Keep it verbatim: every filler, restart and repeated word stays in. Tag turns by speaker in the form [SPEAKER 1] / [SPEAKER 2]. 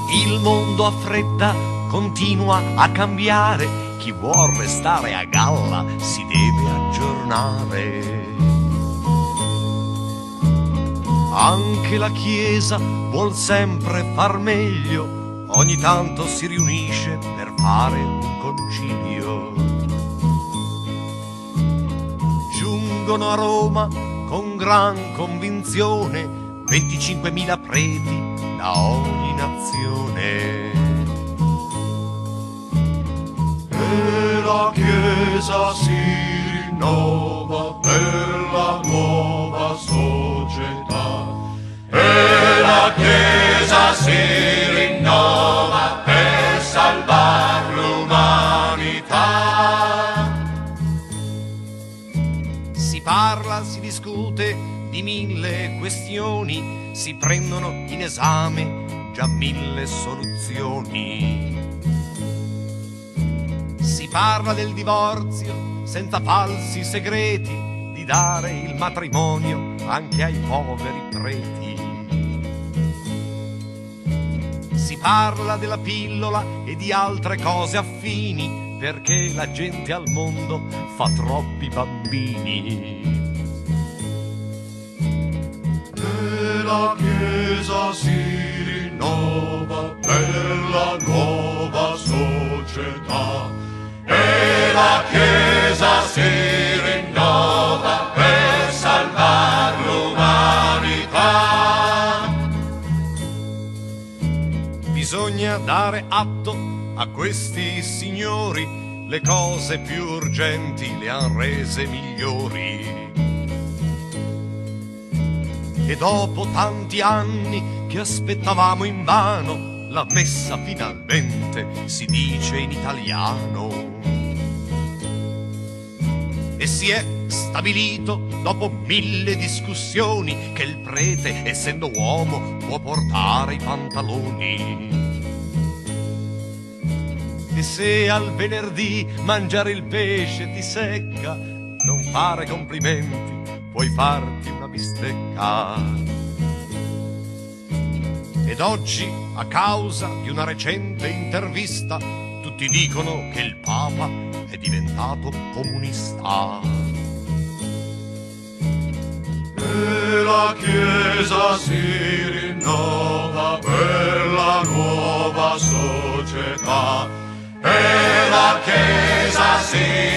[SPEAKER 1] Il mondo a fretta continua a cambiare, chi vuol restare a galla si deve aggiornare. Anche la Chiesa vuol sempre far meglio, ogni tanto si riunisce per fare un concilio. Giungono a Roma con gran convinzione venticinquemila preti da ogni nazione.
[SPEAKER 2] E la Chiesa si rinnova per la nuova società. E la Chiesa si rinnova per salvar l'umanità.
[SPEAKER 1] Si parla, si discute di mille questioni, si prendono in esame già mille soluzioni. Si parla del divorzio senza falsi segreti, di dare il matrimonio anche ai poveri preti. Si parla della pillola e di altre cose affini, perché la gente al mondo fa troppi bambini.
[SPEAKER 2] E la Chiesa si rinnova per la nuova società. E la Chiesa si rinnova per salvar l'umanità.
[SPEAKER 1] Bisogna dare atto a questi signori, le cose più urgenti le han rese migliori. E dopo tanti anni che aspettavamo invano, la messa finalmente si dice in italiano. E si è stabilito, dopo mille discussioni, che il prete, essendo uomo, può portare i pantaloni. E se al venerdì mangiare il pesce ti secca, non fare complimenti, puoi farti una bistecca. Ed oggi, a causa di una recente intervista, tutti dicono che il Papa è diventato comunista.
[SPEAKER 2] E la Chiesa si rinnova per la nuova società. E la Chiesa si